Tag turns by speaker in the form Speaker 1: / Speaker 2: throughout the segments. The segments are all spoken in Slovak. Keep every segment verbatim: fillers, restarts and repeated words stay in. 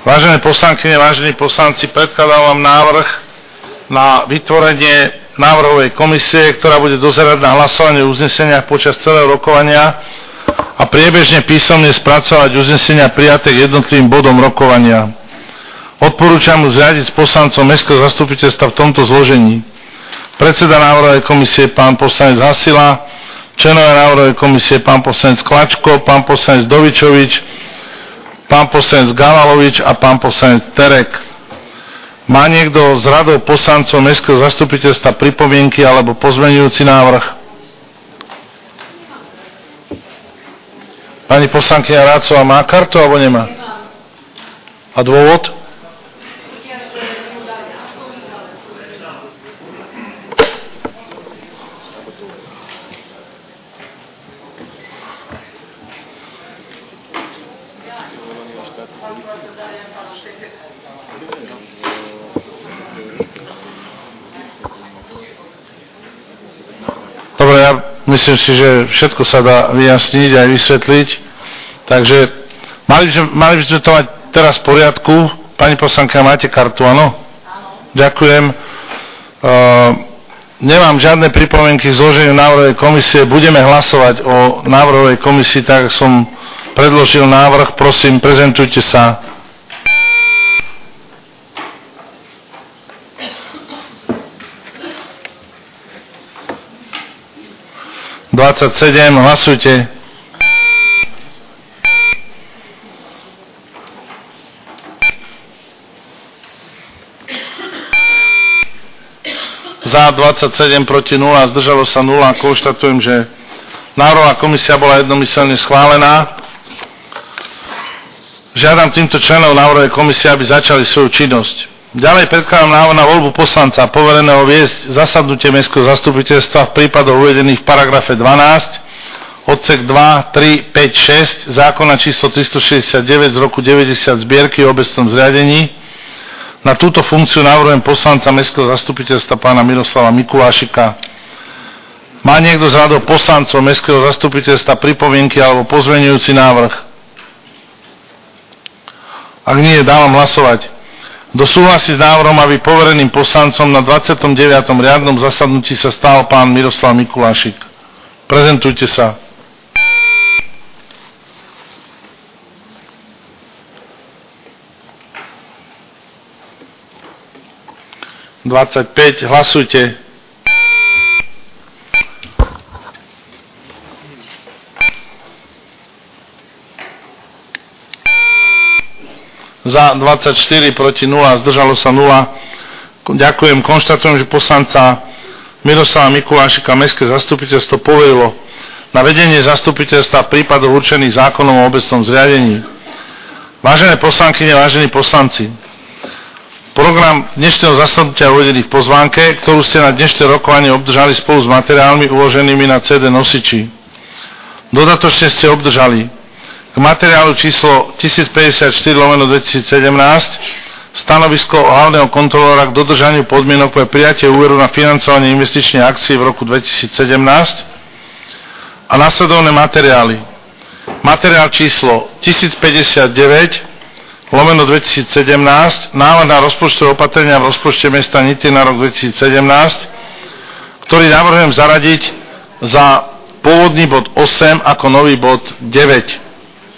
Speaker 1: Vážené poslankyne, vážení poslanci, predkladám vám návrh na vytvorenie návrhovej komisie, ktorá bude dozerať na hlasovanie uznesenia počas celého rokovania a priebežne písomne spracovať uznesenia prijaté k jednotlivým bodom rokovania. Odporúčam mu zriadiť s poslancom Mestského zastupiteľstva v tomto zložení: predseda návrhovej komisie pán poslanec Hasila, členovia návrhovej komisie pán poslanec Klačko, pán poslanec Dovičovič, pán poslanec Gavalovič a pán poslanec Terek. Má niekto z radov poslancov Mestského zastupiteľstva pripomienky alebo pozmeňujúci návrh? Pani poslankyňa Rácová má kartu alebo nemá? A dôvod? Dobre, ja myslím si, že všetko sa dá vyjasniť aj vysvetliť, takže mali, mali by sme to mať teraz v poriadku. Pani poslanka, máte kartu, áno? Ďakujem. Uh, nemám žiadne pripomienky k zloženiu návrhovej komisie. Budeme hlasovať o návrhovej komisii, tak som predložil návrh. Prosím, prezentujte sa. dvadsaťsedem, hlasujte. Za dvadsaťsedem, proti nula, zdržalo sa nula. Konštatujem, že návrhová komisia bola jednomyselne schválená. Žiadam týmto členov návrhovej komisie, aby začali svoju činnosť. Ďalej predkladám návrh na voľbu poslanca povereného viesť zasadnutie Mestského zastupiteľstva v prípadoch uvedených v paragrafe dvanásť, odsek dva, tri, päť, šesť zákona číslo tristošesťdesiatdeväť z roku deväťdesiat zbierky o obecnom zriadení. Na túto funkciu navrhujem poslanca Mestského zastupiteľstva pána Miroslava Mikulášika. Má niekto z radov poslancov Mestského zastupiteľstva pripomienky alebo pozmeňujúci návrh? Ak nie, dávam hlasovať. Kto súhlasí s návrhom, aby povereným poslancom na dvadsiatom deviatom riadnom zasadnutí sa stal pán Miroslav Mikulášik? Prezentujte sa. dvadsaťpäť, hlasujte. Za dvadsaťštyri, proti nula, zdržalo sa nula. Ďakujem. Konštatujem, že poslanca Miroslava Mikulášika Mestské zastupiteľstvo poverilo na vedenie zastupiteľstva v prípadoch určených zákonom o obecnom zriadení. Vážené poslankyne, vážení poslanci, program dnešného zasadnutia uvedený v pozvánke, ktorú ste na dnešné rokovanie obdržali spolu s materiálmi uloženými na cé dé nosiči. Dodatočne ste obdržali k materiálu číslo tisícpäťdesiatštyri lomeno dvetisícsedemnásť stanovisko hlavného kontrolóra k dodržaniu podmienok pre prijatie úveru na financovanie investičnej akcie v roku dvetisícsedemnásť a nasledovné materiály. Materiál číslo tisícpäťdesiatdeväť lomeno dvetisícsedemnásť návrh na rozpočtové opatrenia v rozpočte mesta Nitry na rok dvetisícsedemnásť, ktorý navrhujem zaradiť za pôvodný bod osem ako nový bod deväť.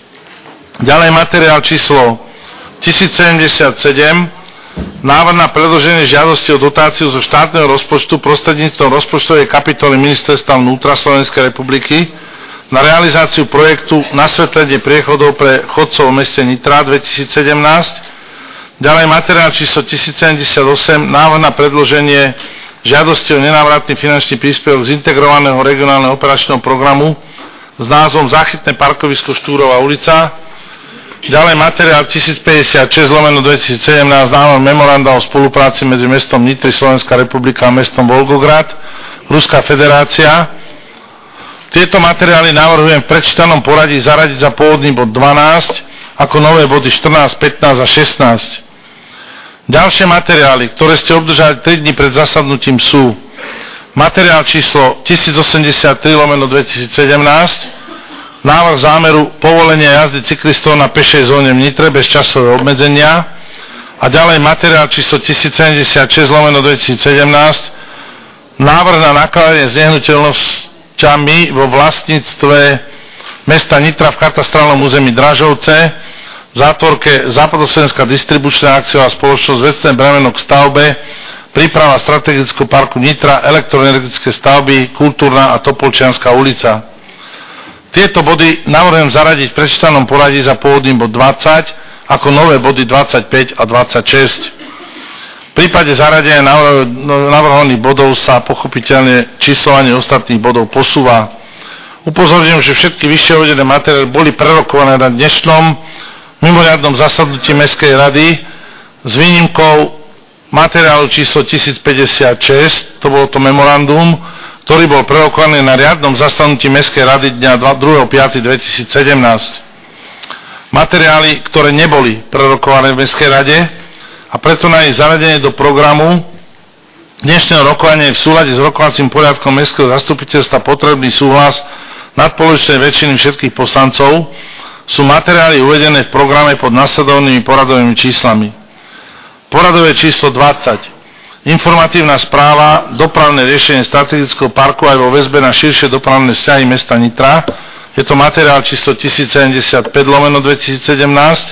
Speaker 1: Ďalej materiál číslo tisícsedemdesiatsedem, návrh na predloženie žiadosti o dotáciu zo štátneho rozpočtu prostredníctvom rozpočtovej kapitoly Ministerstva vnútra Slovenskej republiky na realizáciu projektu nasvetlenie priechodov pre chodcov v meste Nitra dvetisícsedemnásť. Ďalej materiál číslo tisícsedemdesiatosem, návrh na predloženie žiadosti o nenávratný finančný príspevok z integrovaného regionálneho operačného programu s názvom Záchytné parkovisko Štúrova ulica. Ďalej materiál tisícpäťdesiatšesť lomeno dvetisícsedemnásť, návrh memoranda o spolupráci medzi mestom Nitry, Slovenská republika a mestom Volgograd, Ruská federácia. Tieto materiály navrhujem v prečítanom poradí zaradiť za pôvodný bod dvanásť ako nové body štrnásť, pätnásť a šestnásť. Ďalšie materiály, ktoré ste obdržali tri dni pred zasadnutím sú materiál číslo tisícosemdesiattri lomeno dvetisícsedemnásť, návrh zámeru povolenia jazdy cyklistov na pešej zóne v Nitre bez časového obmedzenia a ďalej materiál číslo tisíc sedemdesiatšesť lomeno dvetisícsedemnásť, návrh na nakladanie s nehnuteľnosťami vo vlastníctve mesta Nitra v katastrálnom území Dražovce, v zátvorke Západoslovenská distribučná akciová spoločnosť vecné bremeno k stavbe, príprava strategického parku Nitra, elektroenergetické stavby, Kultúrna a Topolčianska ulica. Tieto body navrhujem zaradiť v prečítanom poradí za pôvodný bod dvadsať ako nové body dvadsaťpäť a dvadsaťšesť. V prípade zaradenia navrhovaných bodov sa pochopiteľne číslovanie ostatných bodov posúva. Upozorňujem, že všetky vyššie uvedené materiály boli prerokované na dnešnom mimoriadnom zasadnutí Mestskej rady s výnimkou materiálu číslo tisíc päťdesiatšesť, to bolo to memorandum, ktorý bol prerokovaný na riadnom zasadnutí Mestskej rady dňa druhého piateho dvetisícsedemnásť. Materiály, ktoré neboli prerokované v Mestskej rade a preto na ich zaradenie do programu dnešného rokovania je v súlade s rokovacím poriadkom Mestského zastupiteľstva potrebný súhlas nadpolovičnej väčšiny všetkých poslancov, sú materiály uvedené v programe pod nasledovnými poradovými číslami. Poradové číslo dvadsať. Informatívna správa, dopravné riešenie strategického parku aj vo väzbe na širšie dopravné vzťahy mesta Nitra. Je to materiál číslo tisíc sedemdesiatpäť lomeno dvetisícsedemnásť.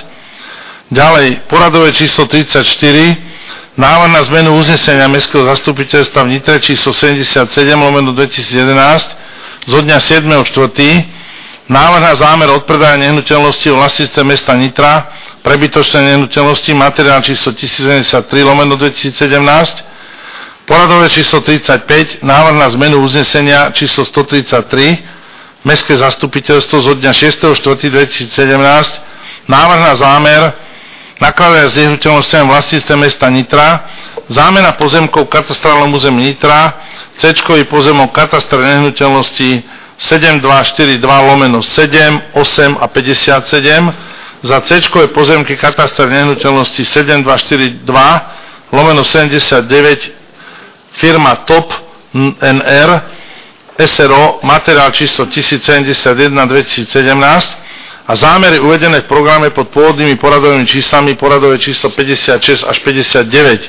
Speaker 1: Ďalej, poradové číslo tridsaťštyri. Návrh na zmenu uznesenia Mestského zastupiteľstva v Nitre číslo sedemdesiatsedem lomeno dvetisícjedenásť zo dňa siedmeho štvrtého Návrh na zámer odpredaja nehnuteľnosti v vlastníctve mesta Nitra, prebytočné nehnuteľnosti, materiál číslo tisíc sedemdesiattri lomeno dvetisícsedemnásť, poradové číslo tridsaťpäť, návrh na zmenu uznesenia číslo stotridsaťtri, Mestské zastupiteľstvo zo dňa šiesteho štvrtého dvetisícsedemnásť, návrh na zámer nakladania s nehnuteľnosťami v vlastníctve mesta Nitra, zámena pozemkov v katastrálnom území Nitra, C-čkový pozemok katastra nehnuteľnosti sedem dva štyri dva lomeno sedem, osem a päťdesiatsedem, za C-čkové pozemky katastra nehnuteľnosti sedem dva štyri dva lomeno sedemdesiatdeväť firma Top en er es er o, materiál číslo tisíc sedemdesiatjeden dvetisícsedemnásť a zámery uvedené v programe pod pôvodnými poradovými číslami poradové číslo päťdesiatšesť až päťdesiatdeväť.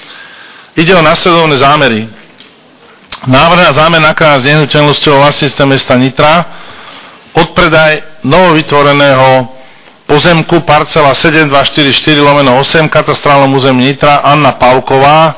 Speaker 1: Ide o nasledovné zámery. Návrh na zámer nakladania s nehnuteľnosťou vlastníctva mesta Nitra, odpredaj novovytvoreného pozemku parcela sedem dva štyri štyri lomeno osem katastrálnom území Nitra Anna Pavková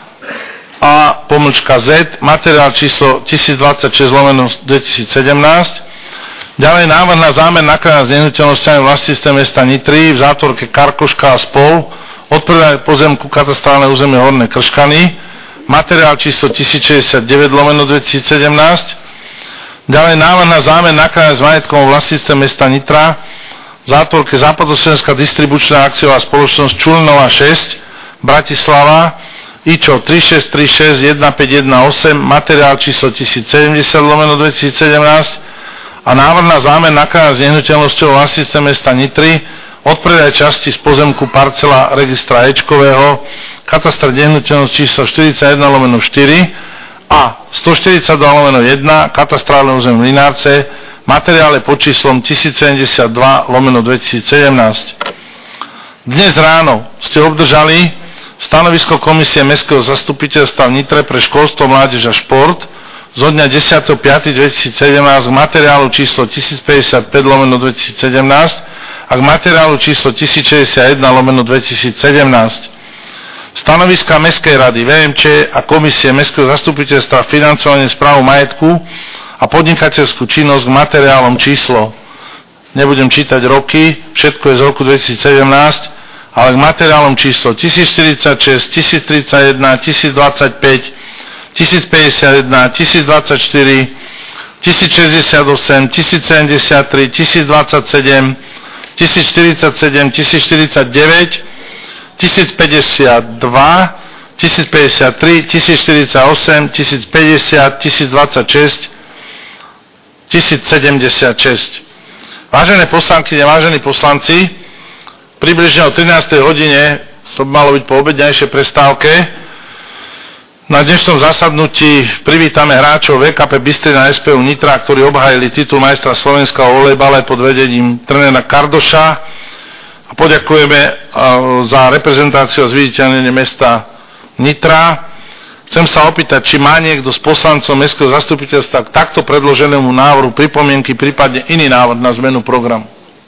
Speaker 1: a pomlčka Z, materiál číslo tisíc dvadsaťšesť lomeno dvetisícsedemnásť. Ďalej návrh na zámer nakladania s nehnuteľnosťami v vlastníctve mesta Nitry v zátvorke Karkoška a spol, odpredaj pozemku katastrálne územie Horné Krškany, materiál číslo tisíc šesťdesiatdeväť lomeno dvetisícsedemnásť. Ďalej návrh na zámer nakladania s majetkom v vlastníctve mesta Nitra v zátvorke Západoslovenská distribučná akciová spoločnosť Čulinová šesť, Bratislava, IČO tri šesť tri šesť jeden päť jeden osem, materiál číslo tisíc sedemdesiat lomeno dvetisícsedemnásť a návrh na zámer nakladania s nehnuteľnosťou v vlastníctve mesta Nitry, odpredaj časti z pozemku parcela registra Ečkového, katastr nehnuteľnosť číslo štyridsaťjeden lomeno štyri a stoštyridsaťdva lomeno jeden, katastrálne územie Mlynárce, materiále pod číslom tisíc sedemdesiatdva lomeno dvetisícsedemnásť. Dnes ráno ste obdržali stanovisko Komisie Mestského zastupiteľstva v Nitre pre školstvo, mládež a šport zo dňa desiateho piateho dvetisícsedemnásť k materiálu číslo tisíc päťdesiatpäť lomeno dvetisícsedemnásť a k materiálu číslo tisíc šesťdesiatjeden lomeno dvetisícsedemnásť. Stanoviska Mestskej rady, vé em če a Komisie Mestského zastupiteľstva financovanie správu majetku a podnikateľskú činnosť k materiálom číslo, nebudem čítať roky, všetko je z roku dvetisícsedemnásť, ale k materiálom číslo tisíc štyridsaťšesť, tisíc tridsaťjeden, tisíc dvadsaťpäť, tisíc päťdesiatjeden, tisíc dvadsaťštyri, tisíc šesťdesiatosem, tisíc sedemdesiattri, tisíc dvadsaťsedem, tisíc štyridsaťsedem, tisíc štyridsaťdeväť, tisíc päťdesiatdva, tisíc päťdesiattri, tisíc štyridsaťosem, tisíc päťdesiat, tisíc dvadsaťšesť, tisíc sedemdesiatšesť. Vážené poslankyne, vážení poslanci, približne o trinástej hodine, to by malo byť po obedňajšej prestávke, Na dnešnom zasadnutí privítame hráčov vé ká pé Bystrina a es pé ú Nitra, ktorí obhájili titul majstra Slovenska o volejbale pod vedením trénera Kardoša. A poďakujeme za reprezentáciu a zviditeľnenie mesta Nitra. Chcem sa opýtať, či má niekto z poslancov mestského zastupiteľstva k takto predloženému návrhu pripomienky, prípadne iný návrh na zmenu programu.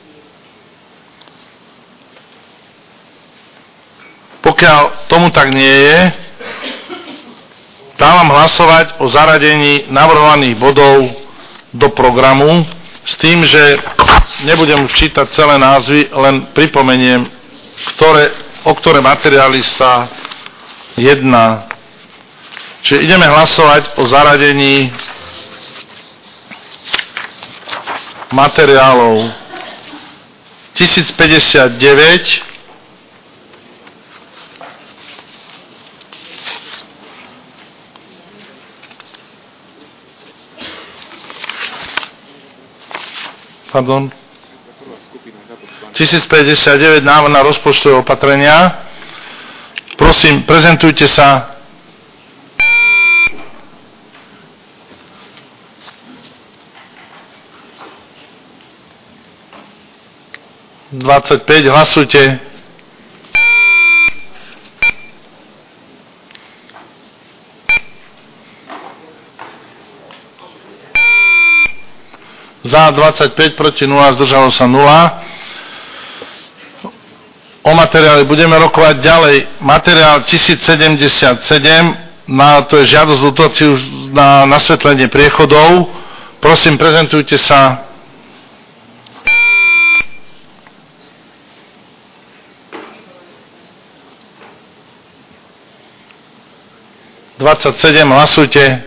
Speaker 1: Pokiaľ tomu tak nie je, dávam hlasovať o zaradení navrhovaných bodov do programu s tým, že nebudem už čítať celé názvy, len pripomeniem, ktoré, o ktoré materiály sa jedná. Čiže ideme hlasovať o zaradení materiálov tisícpäťdesiatdeväť, pardon, tisícpäťdesiatdeväť návrh na rozpočtové opatrenia. Prosím, prezentujte sa. dvadsaťpäť, hlasujte. Za dvadsaťpäť, proti nula, zdržalo sa nula. O materiáli budeme rokovať ďalej. Materiál tisícsedemdesiatsedem, na, to je žiadosť dotáciu na nasvetlenie priechodov. Prosím, prezentujte sa. dvadsaťsedem, hlasujte.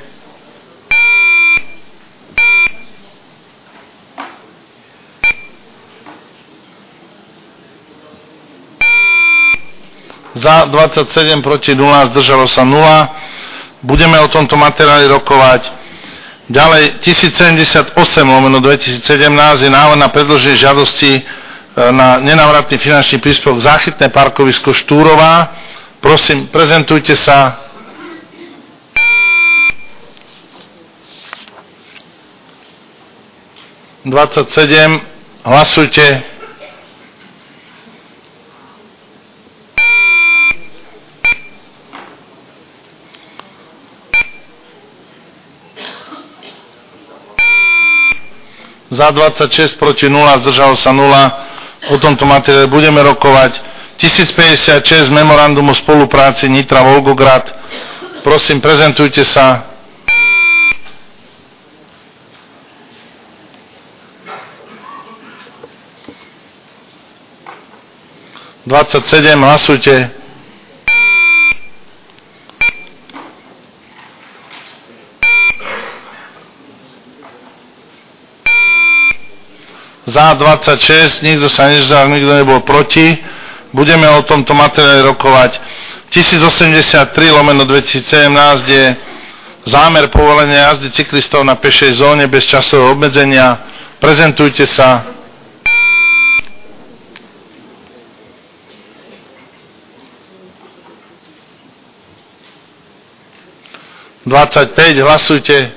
Speaker 1: Za dvadsaťsedem, proti nula, zdržalo sa nula. Budeme o tomto materiáli rokovať. Ďalej, tisícsedemdesiatosem lomeno dvetisícsedemnásť je návrh na predĺženie žiadosti na nenávratný finančný príspevok záchytné parkovisko Štúrová. Prosím, prezentujte sa. dvadsaťsedem, hlasujte. Za dvadsaťšesť, proti nula, zdržalo sa nula. O tomto materiáli budeme rokovať. tisícpäťdesiatšesť, memorandum o spolupráci Nitra Volgograd. Prosím, prezentujte sa. dvadsaťsedem, hlasujte. Za dvadsaťšesť, nikto sa nezdržal, nikto nebol proti. Budeme o tomto materiáli rokovať. tisícosemdesiattri lomeno dvetisícsedemnásť je zámer povolenia jazdy cyklistov na pešej zóne bez časového obmedzenia. Prezentujte sa. dvadsaťpäť, hlasujte.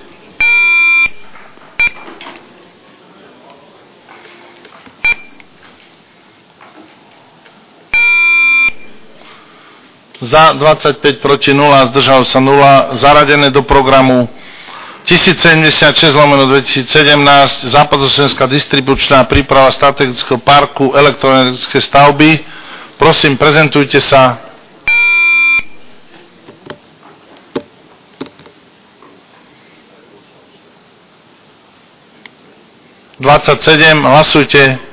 Speaker 1: Za dvadsaťpäť, proti nula, zdržalo sa nula. Zaradené do programu tisícsedemdesiatšesť lomeno dvetisícsedemnásť západoslovenská distribučná príprava strategického parku elektroenergetické stavby. Prosím, prezentujte sa. dvadsaťsedem, hlasujte.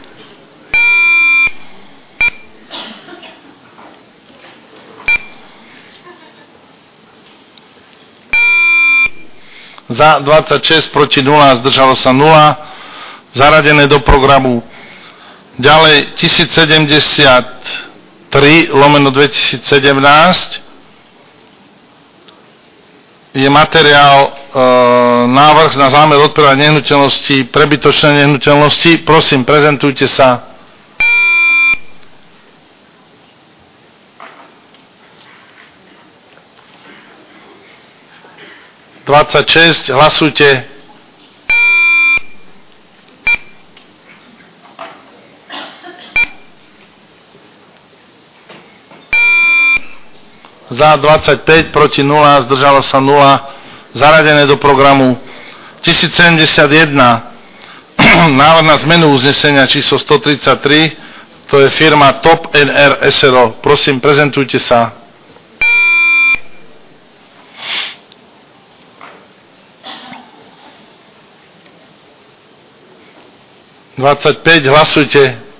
Speaker 1: Za dvadsaťšesť, proti nula, zdržalo sa nula. Zaradené do programu. Ďalej tisícsedemdesiattri lomeno dvetisícsedemnásť je materiál e, návrh na zámer odpredať nehnuteľnosti, prebytočné nehnuteľnosti. Prosím, prezentujte sa. dvadsaťšesť, hlasujte. Za dvadsaťpäť, proti nula, zdržalo sa nula. Zaradené do programu tisícsedemdesiatjeden. Návrh na zmenu uznesenia číslo stotridsaťtri, to je firma Top en er es er o. Prosím, prezentujte sa. dvadsaťpäť, hlasujte.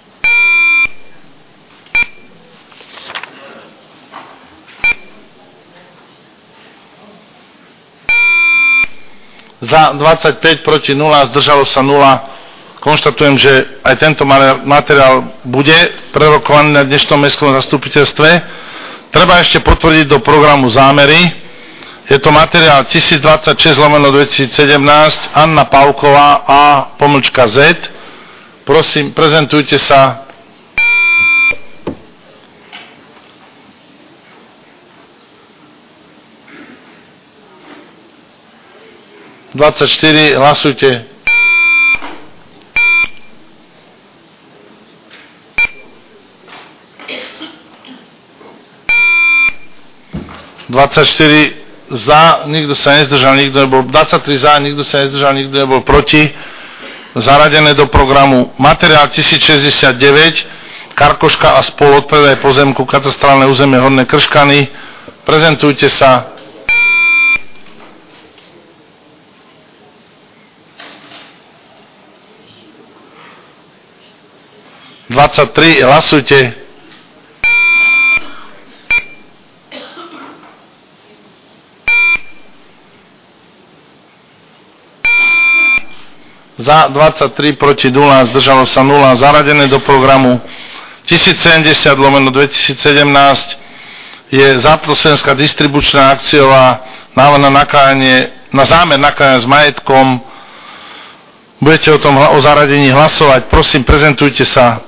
Speaker 1: Za dvadsaťpäť, proti nula, zdržalo sa nula. Konštatujem, že aj tento materiál bude prerokovaný na dnešnom mestskom zastupiteľstve. Treba ešte potvrdiť do programu zámery. Je to materiál tisícdvadsaťšesť lomeno dvetisícsedemnásť, Anna Pavková A pomlčka Z. Prosím, prezentujte sa. dvadsaťštyri, hlasujte. dvadsaťštyri za, nikto sa nezdržal, nikto nebol, dvadsaťtri za, nikto sa nezdržal, nikto nebol proti. Zaradené do programu materiál tisícšesťdesiatdeväť, Karkoška a spol odpredaj pozemku, katastrálne územie Horné Krškany. Prezentujte sa. dvadsaťtri, hlasujte. Za dvadsaťtri, proti nula, zdržalo sa nula. Zaradené do programu tisícsedemdesiat lomeno dvetisícsedemnásť je Západoslovenská distribučná akciová návrh na nakladanie, na zámer nakladania s majetkom. Budete o tom o zaradení hlasovať. Prosím, prezentujte sa.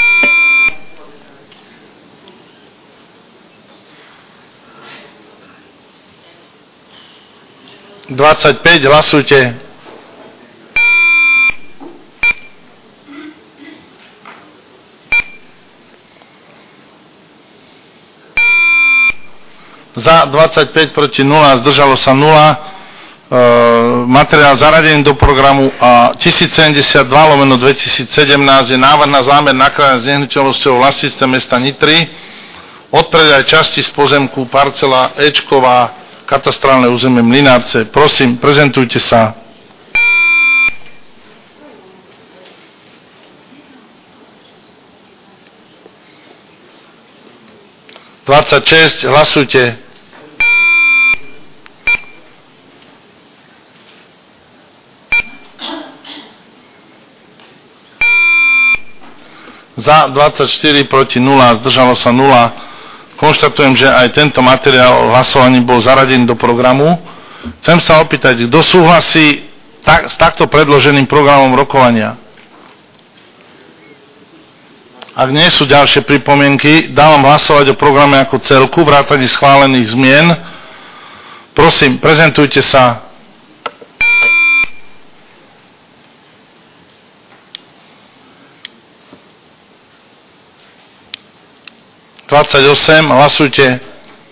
Speaker 1: dvadsaťpäť, hlasujte. Za dvadsaťpäť, proti nula, zdržalo sa nula. E, materiál zaradený do programu a tisícsedemdesiatdva lomeno dvetisícsedemnásť je návrh na zámer nakladania s nehnuteľnosťou vlastníctve mesta Nitry. Odpredaj časti z pozemku parcela Ečková, katastrálne územie Mlynárce. Prosím, prezentujte sa. dvadsaťšesť, hlasujte. Za dvadsaťštyri, proti nula, zdržalo sa nula. Konštatujem, že aj tento materiál o hlasovaní bol zaradený do programu. Chcem sa opýtať, kto súhlasí tak, s takto predloženým programom rokovania? Ak nie sú ďalšie pripomienky, dávam hlasovať o programe ako celku, vrátane schválených zmien. Prosím, prezentujte sa. dvadsaťosem, hlasujte.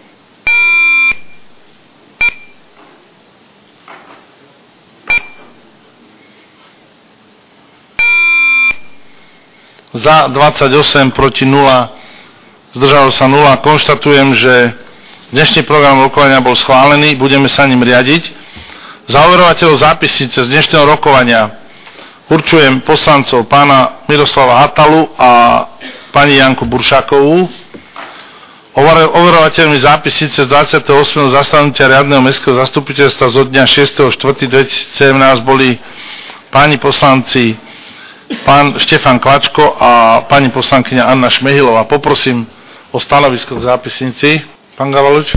Speaker 1: Za dvadsaťosem, proti nula, zdržalo sa nula. Konštatujem, že dnešný program rokovania bol schválený, budeme sa ním riadiť. Za overovateľov zápisnice z dnešného rokovania určujem poslancov pána Miroslava Hatalu a pani Janku Buršákovú. Overovateľmi zápisnice z dvadsiateho ôsmeho zasadnutia riadneho mestského zastupiteľstva zo dňa šiesteho štvrtého dvetisícsedemnásť boli páni poslanci pán Štefan Klačko a pani poslankyňa Anna Šmehilová. Poprosím o stanovisko k zápisnici. Pán Gavaluč.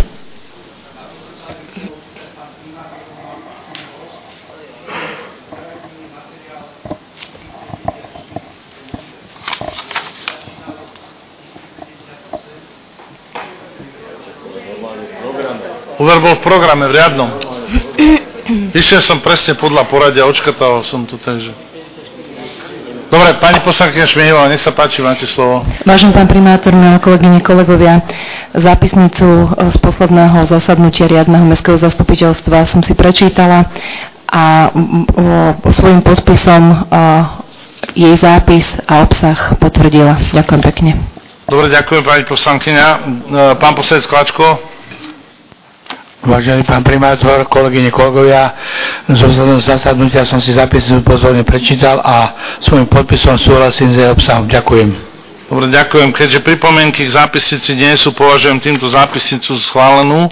Speaker 1: Úver bol v programe, v riadnom. Išiel som presne podľa poradia, odškatal som tu, takže... Dobre, pani poslankyňa Šmiehová, nech sa páči, máte slovo.
Speaker 2: Vážený pán primátor, milé kolegyne, kolegovia, zápisnicu z posledného zasadnutia riadneho mestského zastupiteľstva som si prečítala a svojím podpisom jej zápis a obsah potvrdila. Ďakujem pekne.
Speaker 1: Dobre, ďakujem pani poslankyňa. Pán poslanec Klačko.
Speaker 3: Vážený pán primátor, kolegyne, kolegovia, zo zasadnutia som si zápisnicu pozorne prečítal a svojím podpisom súhlasím s jej obsahom. Ďakujem.
Speaker 1: Dobre, ďakujem. Keďže pripomienky k zápisnici nie sú, považujem týmto zápisnicu schválenú.